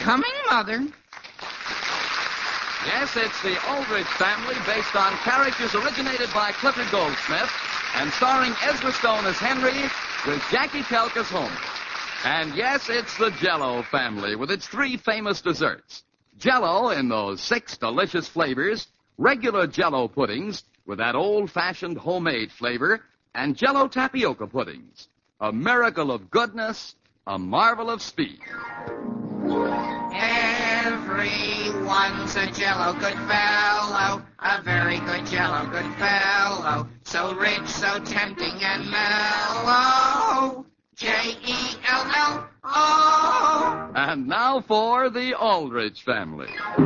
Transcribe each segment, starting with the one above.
coming, Mother. Yes, it's the Aldrich Family, based on characters originated by Clifford Goldsmith and starring Ezra Stone as Henry with Jackie Kelk as Homer. And yes, it's the Jell-O Family with its 3 famous desserts. Jell-O in those 6 delicious flavors, regular Jell-O puddings with that old-fashioned homemade flavor, and Jell-O tapioca puddings. A miracle of goodness, a marvel of speed. Everyone's a Jell-O good fellow, a very good Jell-O good fellow, so rich, so tempting and mellow. Jell-O. And now for the Aldrich Family.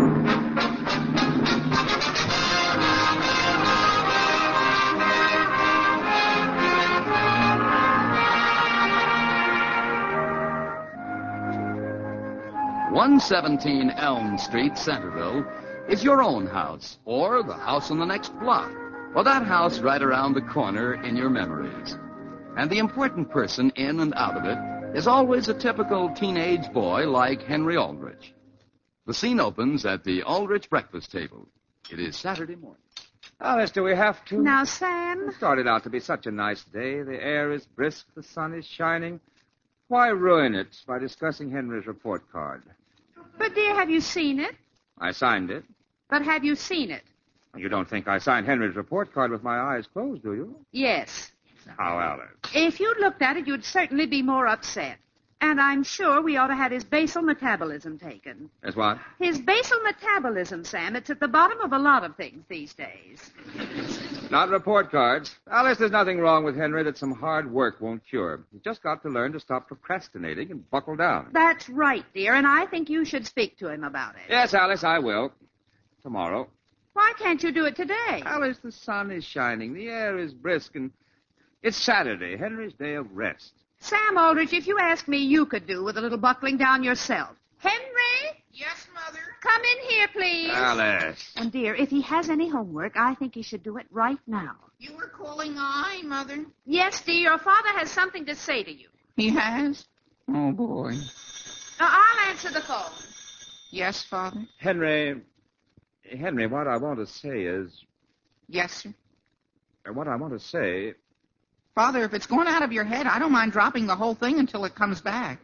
"117 Elm Street, Centerville, is your own house, or the house on the next block, or that house right around the corner in your memories. And the important person in and out of it is always a typical teenage boy like Henry Aldrich. The scene opens at the Aldrich breakfast table. It is Saturday morning. Alice, do we have to? Now, Sam. It started out to be such a nice day. The air is brisk, the sun is shining. Why ruin it by discussing Henry's report card? But, dear, have you seen it? I signed it. But have you seen it? You don't think I signed Henry's report card with my eyes closed, do you? Yes. How, Alice? If you'd looked at it, you'd certainly be more upset. And I'm sure we ought to have his basal metabolism taken. As what? His basal metabolism, Sam. It's at the bottom of a lot of things these days. Not report cards. Alice, there's nothing wrong with Henry that some hard work won't cure. He's just got to learn to stop procrastinating and buckle down. That's right, dear, and I think you should speak to him about it. Yes, Alice, I will. Tomorrow. Why can't you do it today? Alice, the sun is shining, the air is brisk, and it's Saturday, Henry's day of rest. Sam Aldrich, if you ask me, you could do with a little buckling down yourself. Henry? Yes, Mother? Come in here, please. Alice. And, dear, if he has any homework, I think he should do it right now. You were calling I, Mother? Yes, dear, your father has something to say to you. He has? Oh, boy. Now, I'll answer the phone. Yes, Father? Henry, what I want to say is... Yes, sir? What I want to say... Father, if it's going out of your head, I don't mind dropping the whole thing until it comes back.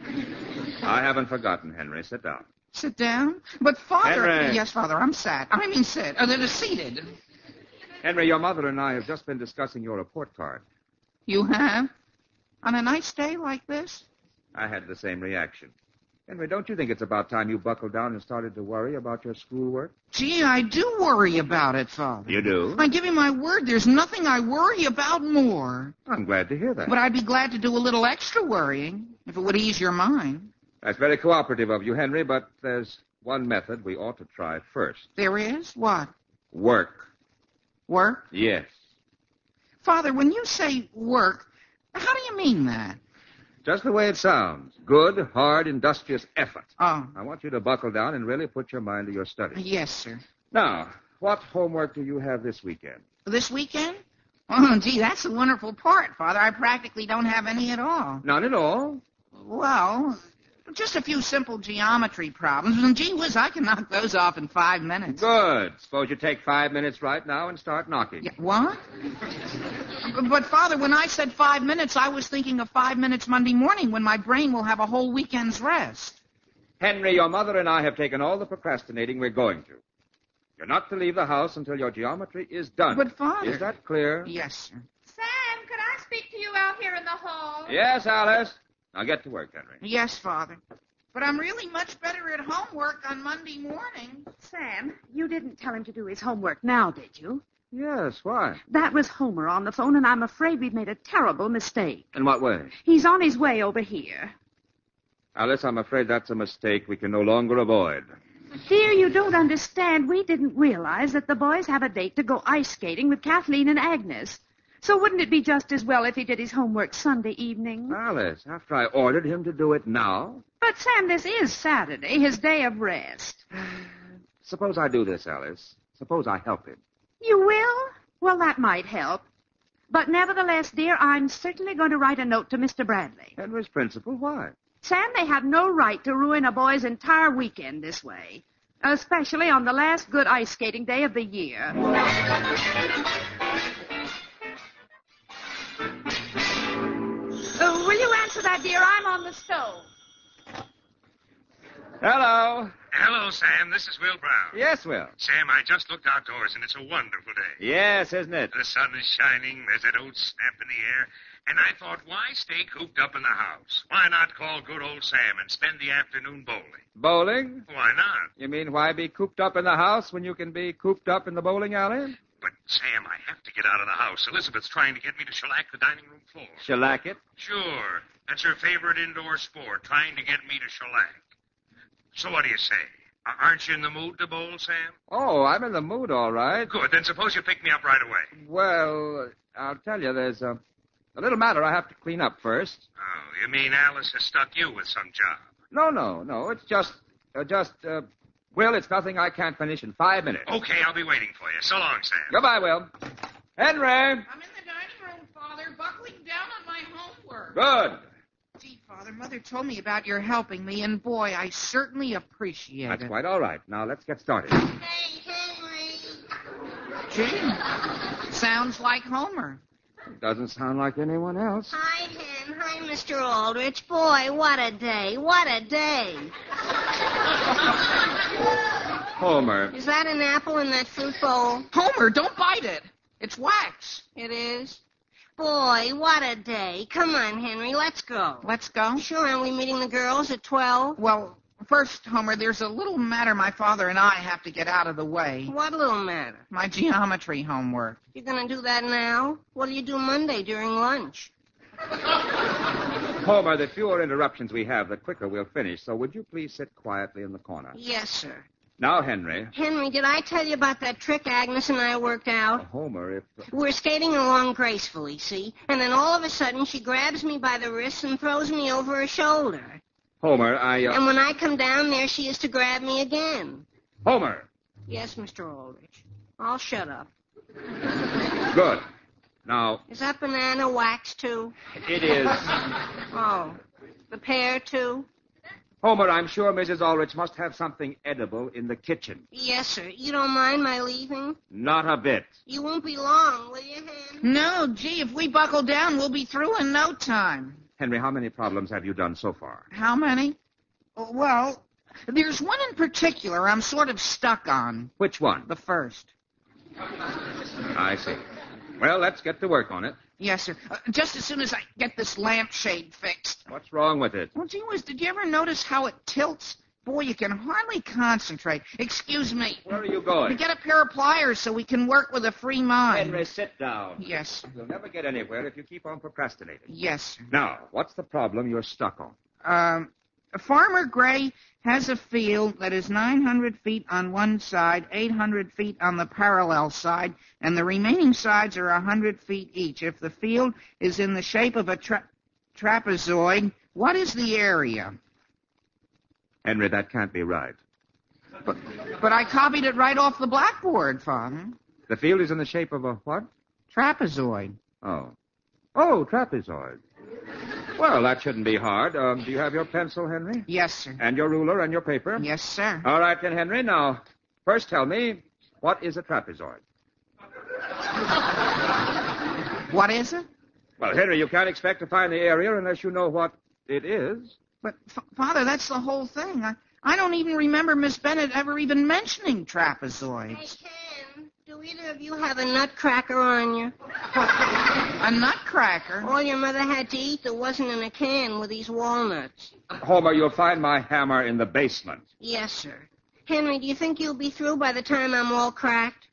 I haven't forgotten, Henry. Sit down. Sit down? But, Father... Henry! Yes, Father, I'm sat. I mean sit. They're seated. Henry, your mother and I have just been discussing your report card. You have? On a nice day like this? I had the same reaction. Henry, don't you think it's about time you buckled down and started to worry about your schoolwork? Gee, I do worry about it, Father. You do? I give you my word, there's nothing I worry about more. I'm glad to hear that. But I'd be glad to do a little extra worrying, if it would ease your mind. That's very cooperative of you, Henry, but there's one method we ought to try first. There is? What? Work. Work? Yes. Father, when you say work, how do you mean that? Just the way it sounds. Good, hard, industrious effort. Oh. I want you to buckle down and really put your mind to your studies. Yes, sir. Now, what homework do you have this weekend? This weekend? Oh, gee, that's the wonderful part, Father. I practically don't have any at all. None at all? Well, just a few simple geometry problems. And gee whiz, I can knock those off in 5 minutes. Good. Suppose you take 5 minutes right now and start knocking. Yeah, what? But, Father, when I said 5 minutes, I was thinking of 5 minutes Monday morning when my brain will have a whole weekend's rest. Henry, your mother and I have taken all the procrastinating we're going to. You're not to leave the house until your geometry is done. But, Father... Is that clear? Yes, sir. Sam, could I speak to you out here in the hall? Yes, Alice. Now get to work, Henry. Yes, Father. But I'm really much better at homework on Monday morning. Sam, you didn't tell him to do his homework now, did you? Yes, why? That was Homer on the phone, and I'm afraid we've made a terrible mistake. In what way? He's on his way over here. Alice, I'm afraid that's a mistake we can no longer avoid. Dear, you don't understand. We didn't realize that the boys have a date to go ice skating with Kathleen and Agnes. So wouldn't it be just as well if he did his homework Sunday evening? Alice, after I ordered him to do it now? But, Sam, this is Saturday, his day of rest. Suppose I do this, Alice. Suppose I help him. You will? Well, that might help. But nevertheless, dear, I'm certainly going to write a note to Mr. Bradley. Henry's principal, why? Sam, they have no right to ruin a boy's entire weekend this way, especially on the last good ice skating day of the year. Will you answer that, dear? I'm on the stove. Hello. Hello, Sam. This is Will Brown. Yes, Will. Sam, I just looked outdoors, and it's a wonderful day. Yes, isn't it? The sun is shining, there's that old snap in the air, and I thought, why stay cooped up in the house? Why not call good old Sam and spend the afternoon bowling? Bowling? Why not? You mean why be cooped up in the house when you can be cooped up in the bowling alley? But, Sam, I have to get out of the house. Elizabeth's trying to get me to shellac the dining room floor. Shellac it? Sure. That's her favorite indoor sport, trying to get me to shellac. So what do you say? Aren't you in the mood to bowl, Sam? Oh, I'm in the mood, all right. Good. Then suppose you pick me up right away. Well, I'll tell you, there's a little matter I have to clean up first. Oh, you mean Alice has stuck you with some job? No. It's just, Will, it's nothing I can't finish in 5 minutes. Okay, I'll be waiting for you. So long, Sam. Goodbye, Will. Henry! I'm in the dining room, Father, buckling down on my homework. Good. Gee, Father, Mother told me about your helping me, and boy, I certainly appreciate That's it. quite all right. Now, let's get started. Hey, Henry. Gee, sounds like Homer. Doesn't sound like anyone else. Hi, Hen. Hi, Mr. Aldrich. Boy, what a day. What a day. Homer. Is that an apple in that fruit bowl? Homer, don't bite it. It's wax. It is? Boy, what a day. Come on, Henry, let's go. Let's go. Sure, aren't we meeting the girls at 12? Well, first, Homer, there's a little matter my father and I have to get out of the way. What little matter? My geometry homework. You're going to do that now? What'll you do Monday during lunch? Homer, the fewer interruptions we have, the quicker we'll finish. So would you please sit quietly in the corner? Yes, sir. Now, Henry. Henry, did I tell you about that trick Agnes and I worked out? Homer, if... We're skating along gracefully, see? And then all of a sudden she grabs me by the wrist and throws me over her shoulder. Homer, And when I come down there, she is to grab me again. Homer! Yes, Mr. Aldrich. I'll shut up. Good. Now... Is that banana wax, too? It is... Oh. The pear, too? Homer, I'm sure Mrs. Ulrich must have something edible in the kitchen. Yes, sir. You don't mind my leaving? Not a bit. You won't be long, will you, Hen? No, gee, if we buckle down, we'll be through in no time. Henry, how many problems have you done so far? How many? Well, there's one in particular I'm sort of stuck on. Which one? The first. I see. Well, let's get to work on it. Yes, sir. Just as soon as I get this lampshade fixed. What's wrong with it? Well, gee whiz, did you ever notice how it tilts? Boy, you can hardly concentrate. Excuse me. Where are you going? To get a pair of pliers so we can work with a free mind. Henry, sit down. Yes, sir. You'll never get anywhere if you keep on procrastinating. Yes, sir. Now, what's the problem you're stuck on? Farmer Gray has a field that is 900 feet on one side, 800 feet on the parallel side, and the remaining sides are 100 feet each. If the field is in the shape of a trapezoid, what is the area? Henry, that can't be right. But I copied it right off the blackboard, Father. The field is in the shape of a what? Trapezoid. Oh, trapezoid. Well, that shouldn't be hard. Do you have your pencil, Henry? Yes, sir. And your ruler and your paper? Yes, sir. All right, then, Henry. Now, first tell me, what is a trapezoid? What is it? Well, Henry, you can't expect to find the area unless you know what it is. But, Father, that's the whole thing. I don't even remember Miss Bennett ever even mentioning trapezoids. Hey, Ken, do either of you have a nutcracker on you? A nutcracker? All your mother had to eat that wasn't in a can were these walnuts. Homer, you'll find my hammer in the basement. Yes, sir. Henry, do you think you'll be through by the time I'm all cracked?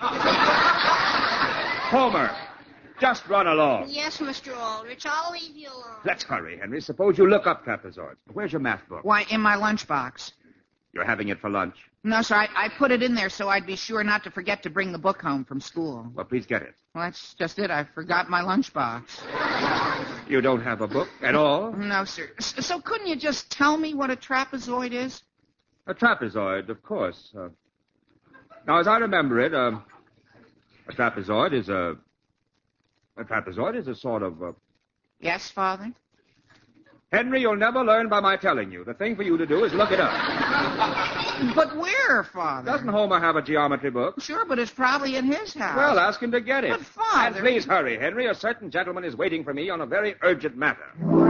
Homer, just run along. Yes, Mr. Aldrich, I'll leave you alone. Let's hurry, Henry. Suppose you look up trapezoids. Where's your math book? Why, in my lunchbox. You're having it for lunch. No, sir, I put it in there so I'd be sure not to forget to bring the book home from school. Well, please get it. Well, that's just it. I forgot my lunchbox. You don't have a book at all? No, sir. So couldn't you just tell me what a trapezoid is? A trapezoid, of course. Now, as I remember it, a trapezoid is a sort of... Yes, Father? Henry, you'll never learn by my telling you. The thing for you to do is look it up. But where, Father? Doesn't Homer have a geometry book? Sure, but it's probably in his house. Well, ask him to get it. But, Father... And please hurry, Henry. A certain gentleman is waiting for me on a very urgent matter.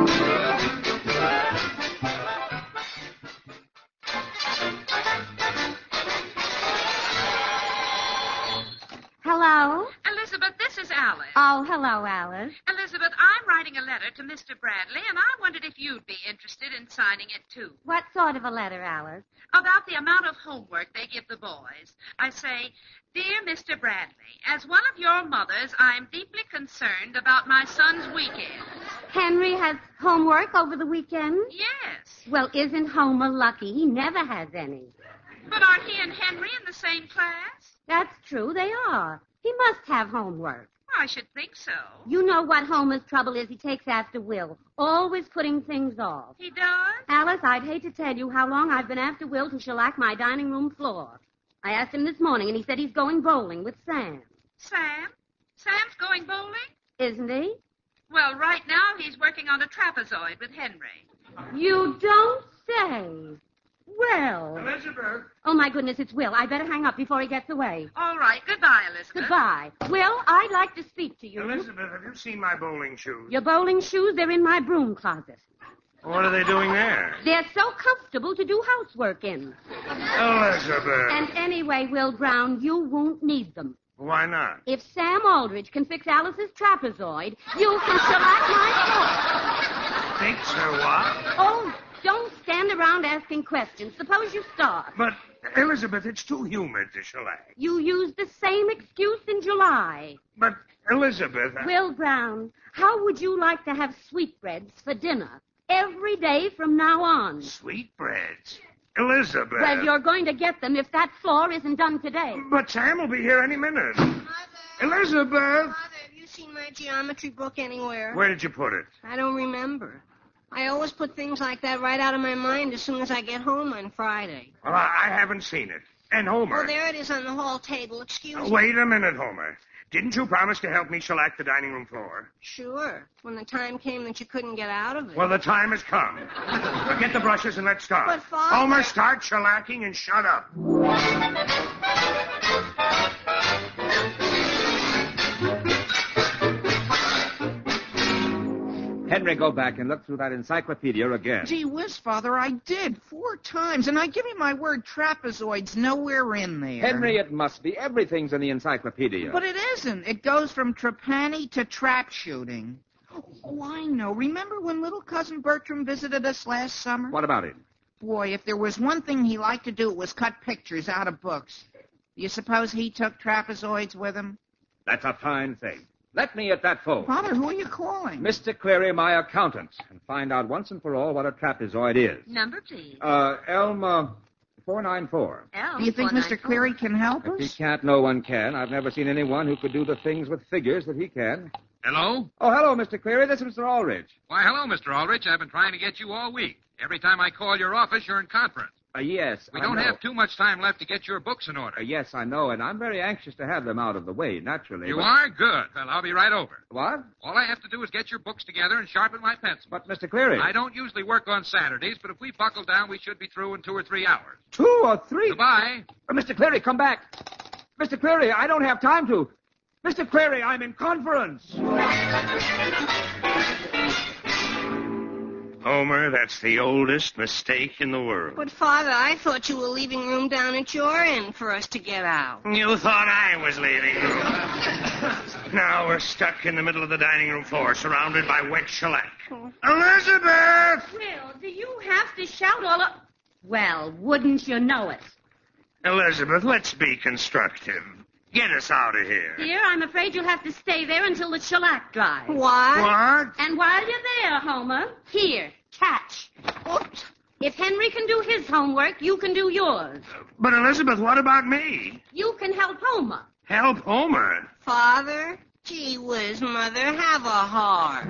Hello? Elizabeth, this is Alice. Oh, hello, Alice. Elizabeth, I'm writing a letter to Mr. Bradley, and I wondered if you'd be interested in signing it, too. What sort of a letter, Alice? About the amount of homework they give the boys. I say, Dear Mr. Bradley, as one of your mothers, I'm deeply concerned about my son's weekend. Henry has homework over the weekend? Yes. Well, isn't Homer lucky? He never has any. But aren't he and Henry in the same class? That's true, they are. He must have homework. I should think so. You know what Homer's trouble is? He takes after Will, always putting things off. He does? Alice, I'd hate to tell you how long I've been after Will to shellac my dining room floor. I asked him this morning, and he said he's going bowling with Sam. Sam? Sam's going bowling? Isn't he? Well, right now he's working on a trapezoid with Henry. You don't say. Well. Elizabeth. Oh, my goodness, it's Will. I better hang up before he gets away. All right. Goodbye, Elizabeth. Goodbye. Will, I'd like to speak to you. Elizabeth, have you seen my bowling shoes? Your bowling shoes, they're in my broom closet. What are they doing there? They're so comfortable to do housework in. Elizabeth. And anyway, Will Brown, you won't need them. Why not? If Sam Aldrich can fix Alice's trapezoid, you can shellac my floor. Fix her what? Oh, don't stand around asking questions. Suppose you start. But, Elizabeth, it's too humid to shellac. You used the same excuse in July. But, Elizabeth... Will Brown, how would you like to have sweetbreads for dinner every day from now on? Sweetbreads? Elizabeth... Well, you're going to get them if that floor isn't done today. But Sam will be here any minute. Mother. Elizabeth! Father, have you seen my geometry book anywhere? Where did you put it? I don't remember. I always put things like that right out of my mind as soon as I get home on Friday. Well, I haven't seen it. And Homer... Oh, there it is on the hall table. Excuse me. Wait a minute, Homer. Didn't you promise to help me shellac the dining room floor? Sure. When the time came that you couldn't get out of it. Well, the time has come. Now get the brushes and let's start. But, Father... Homer, start shellacking and shut up. Henry, go back and look through that encyclopedia again. Gee whiz, Father, I did 4 times, and I give you my word, trapezoid's nowhere in there. Henry, it must be. Everything's in the encyclopedia. But it isn't. It goes from trapani to trap shooting. Oh, I know. Remember when little cousin Bertram visited us last summer? What about it? Boy, if there was one thing he liked to do, it was cut pictures out of books. Do you suppose he took trapezoids with him? That's a fine thing. Let me at that phone. Father, who are you calling? Mr. Cleary, my accountant, and find out once and for all what a trapezoid is. Number, please. Elm 494. L. Do you think Mr. Cleary can help If he us? can't, no one can. I've never seen anyone who could do the things with figures that he can. Hello? Oh, hello, Mr. Cleary. This is Mr. Aldrich. Why, hello, Mr. Aldrich. I've been trying to get you all week. Every time I call your office, you're in conference. Yes, We I don't know. have too much time left to get your books in order. Yes, I know, and I'm very anxious to have them out of the way, naturally. You but- are? Good. Well, I'll be right over. What? All I have to do is get your books together and sharpen my pencil. But, Mr. Cleary. I don't usually work on Saturdays, but if we buckle down, we should be through in 2 or 3 hours. 2 or 3. Goodbye. Mr. Cleary, come back. Mr. Cleary, I don't have time to. Mr. Cleary, I'm in conference. Homer, that's the oldest mistake in the world. But, Father, I thought you were leaving room down at your end for us to get out. You thought I was leaving room. Now we're stuck in the middle of the dining room floor, surrounded by wet shellac. Elizabeth! Will, do you have to shout all up? Well, wouldn't you know it? Elizabeth, let's be constructive. Get us out of here. Dear, I'm afraid you'll have to stay there until the shellac dries. What? What? And while you're there, Homer, here, catch. Oops. If Henry can do his homework, you can do yours. But, Elizabeth, what about me? You can help Homer. Help Homer. Father? Gee whiz, Mother, have a heart.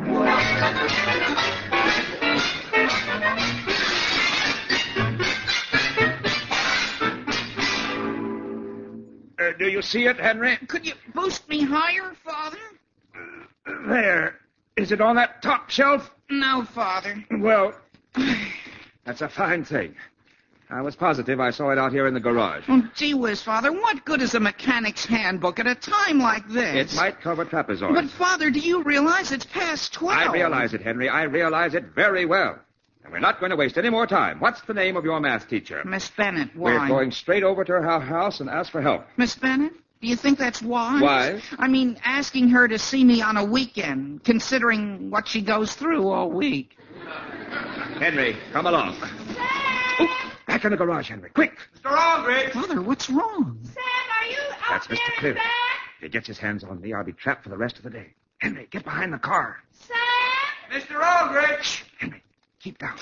Do you see it, Henry? Could you boost me higher, Father? There. Is it on that top shelf? No, Father. Well, that's a fine thing. I was positive I saw it out here in the garage. Oh, gee whiz, Father, what good is a mechanic's handbook at a time like this? It might cover trapezoids. But, Father, do you realize it's past 12? I realize it, Henry. I realize it very well. And we're not going to waste any more time. What's the name of your math teacher? Miss Bennett, why? We're going straight over to her house and ask for help. Miss Bennett? Do you think that's wise? Why? I mean, asking her to see me on a weekend, considering what she goes through all week. Henry, come along. Oh, back in the garage, Henry. Quick. Mr. Aldrich! Father, what's wrong? Sam, are you out That's there Mr. in Cleary. back? If he gets his hands on me, I'll be trapped for the rest of the day. Henry, get behind the car. Sam? Mr. Aldrich! Henry, keep down.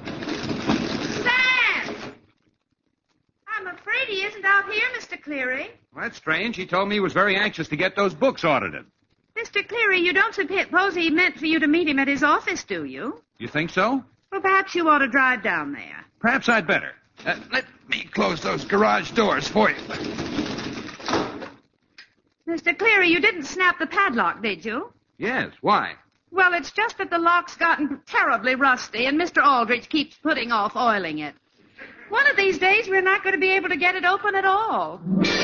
Sam! I'm afraid he isn't out here, Mr. Cleary. Well, that's strange. He told me he was very anxious to get those books audited. Mr. Cleary, you don't suppose he meant for you to meet him at his office, do you? You think so? Well, perhaps you ought to drive down there. Perhaps I'd better. Let me close those garage doors for you. Mr. Cleary, you didn't snap the padlock, did you? Yes. Why? Well, it's just that the lock's gotten terribly rusty, and Mr. Aldrich keeps putting off oiling it. One of these days, we're not going to be able to get it open at all.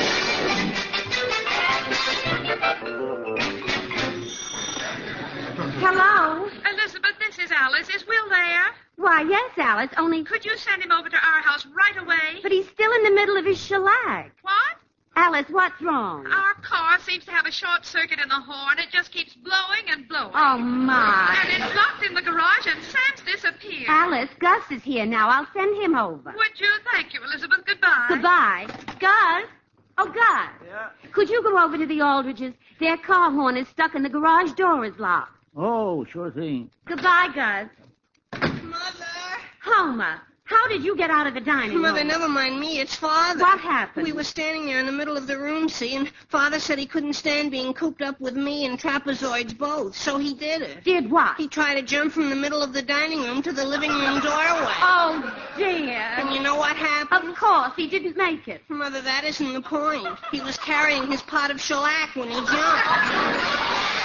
Hello? Elizabeth, this is Alice. Is Will there? Why, yes, Alice, only... Could you send him over to our house right away? But he's still in the middle of his shellac. What? Alice, what's wrong? Our car seems to have a short circuit in the horn. It just keeps blowing and blowing. Oh, my. And it's locked in the garage, and Sam's disappeared. Alice, Gus is here now. I'll send him over. Would you? Thank you, Elizabeth. Goodbye. Goodbye. Gus? Oh, Gus. Yeah? Could you go over to the Aldriches? Their car horn is stuck and the garage door is locked. Oh, sure thing. Goodbye, Gus. Mother. Homer, how did you get out of the dining room? Mother, never mind me. It's Father. What happened? We were standing there in the middle of the room, see, and Father said he couldn't stand being cooped up with me and trapezoids both, so he did it. Did what? He tried to jump from the middle of the dining room to the living room doorway. Oh, dear. And you know what happened? Of course, he didn't make it. Mother, that isn't the point. He was carrying his pot of shellac when he jumped.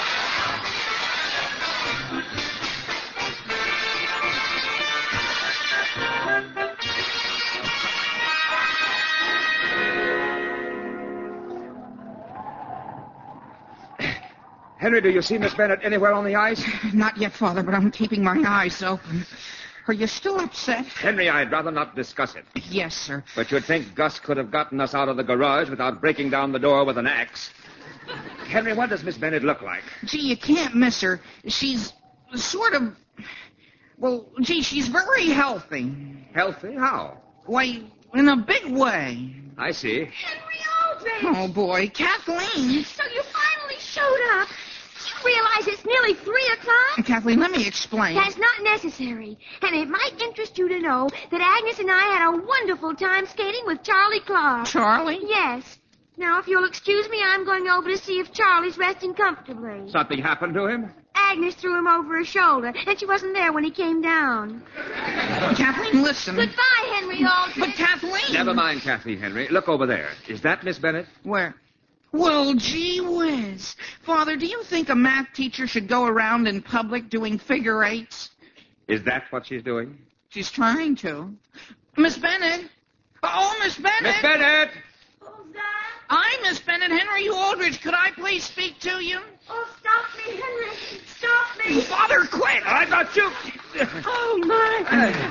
Henry, do you see Miss Bennett anywhere on the ice? Not yet, Father, but I'm keeping my eyes open. Are you still upset? Henry, I'd rather not discuss it. Yes, sir. But you'd think Gus could have gotten us out of the garage without breaking down the door with an axe. Henry, what does Miss Bennett look like? Gee, you can't miss her. She's sort of... Well, gee, she's very healthy. Healthy? How? Why, in a big way. I see. Henry Aldrich! Oh, boy. Kathleen. So you finally showed up. You realize it's nearly 3 o'clock? Kathleen, let me explain. That's not necessary. And it might interest you to know that Agnes and I had a wonderful time skating with Charlie Clark. Charlie? Yes. Now, if you'll excuse me, I'm going over to see if Charlie's resting comfortably. Something happened to him? Agnes threw him over her shoulder, and she wasn't there when he came down. Kathleen, listen. Goodbye, Henry Aldrich. But Kathleen... Never mind, Kathleen, Henry. Look over there. Is that Miss Bennett? Where? Well, gee whiz. Father, do you think a math teacher should go around in public doing figure eights? Is that what she's doing? She's trying to. Miss Bennett. Oh, Miss Bennett. Miss Bennett! Who's that? I'm Miss Bennett. Henry Aldrich. Could I please speak to you? Oh, stop me, Henry. Stop me. Father, quit. I got you! Oh, my.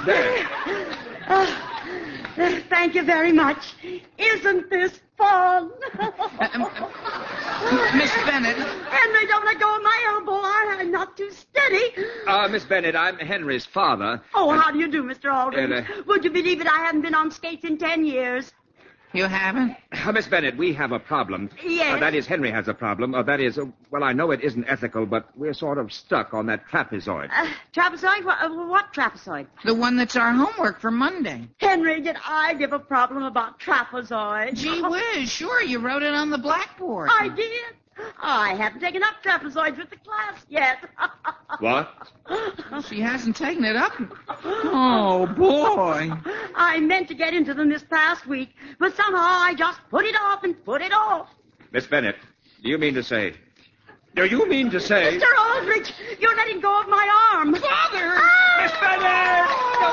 There. Thank you very much. Isn't this fun? Miss Bennett. Henry, don't let go of my elbow. I'm not too steady. Miss Bennett, I'm Henry's father. Oh, how do you do, Mr. Aldrich? Would you believe it? I haven't been on skates in 10 years. You haven't? Miss Bennett, we have a problem. Yes. That is, Henry has a problem. That is, well, I know it isn't ethical, but we're sort of stuck on that trapezoid. Trapezoid? What trapezoid? The one that's our homework for Monday. Henry, did I give a problem about trapezoid? Gee whiz, sure, you wrote it on the blackboard. I did. I haven't taken up trapezoids with the class yet. What? She hasn't taken it up. Oh, boy. I meant to get into them this past week, but somehow I just put it off and put it off. Miss Bennett, do you mean to say Do you mean to say... Mr. Aldrich, you're letting go of my arm. Father! Miss Bennett!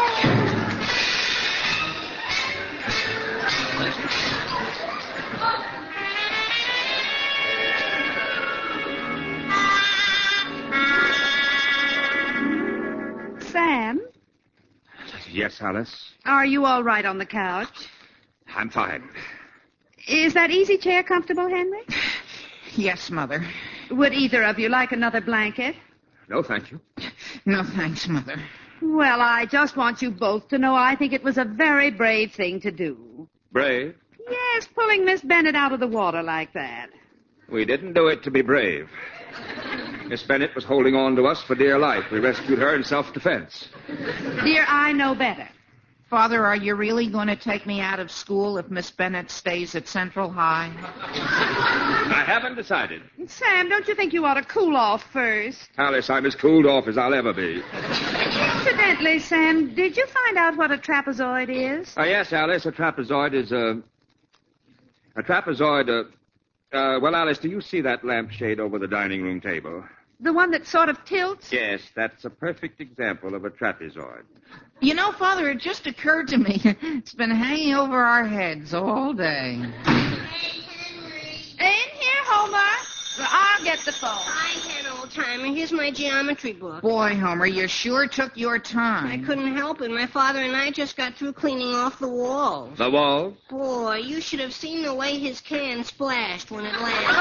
Sam, Yes, Alice. are you all right on the couch? I'm fine. Is that easy chair comfortable, Henry? Yes, Mother. Would either of you like another blanket? No, thank you. No thanks, Mother. Well, I just want you both to know I think it was a very brave thing to do. Brave? Yes, pulling Miss Bennett out of the water like that. We didn't do it to be brave. Miss Bennett was holding on to us for dear life. We rescued her in self-defense. Dear, I know better. Father, are you really going to take me out of school if Miss Bennett stays at Central High? I haven't decided. Sam, don't you think you ought to cool off first? Alice, I'm as cooled off as I'll ever be. Incidentally, Sam, did you find out what a trapezoid is? Yes, Alice, a trapezoid is a trapezoid, well, Alice, do you see that lampshade over the dining room table? The one that sort of tilts? Yes, that's a perfect example of a trapezoid. You know, Father, it just occurred to me. It's been hanging over our heads all day. Hey, Henry. In here, Homer. I'll get the phone. Hi, Hen, old-timer. Here's my geometry book. Boy, Homer, you sure took your I time. couldn't help it. My father and I just got through cleaning off the walls. The walls? Boy, you should have seen the way his can splashed when it landed.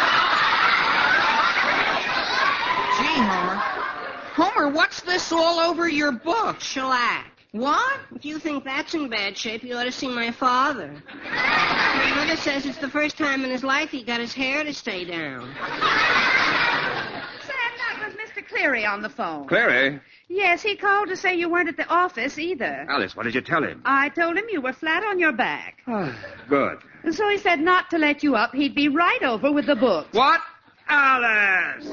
Gee, Homer. Homer, what's this all over your book? Shellac. What? If you think that's in bad shape, you ought to see my father. My mother says it's the first time in his life he got his hair to stay down. Sam, that was Mr. Cleary on the phone. Clary? Yes, he called to say you weren't at the office either. Alice, what did you tell him? I told him you were flat on your back. Good. So he said not to let you up. He'd be right over with the book. What? Alice!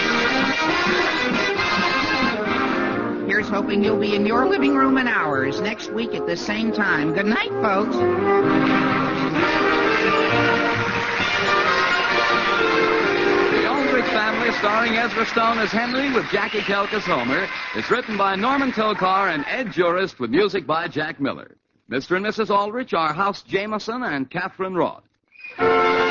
Here's hoping you'll be in your living room in ours next week at the same time. Good night, folks. The Aldrich Family, starring Ezra Stone as Henry with Jackie Kelk as Homer, is written by Norman Tokar and Ed Jurist with music by Jack Miller. Mr. and Mrs. Aldrich are House Jameson and Catherine Roth.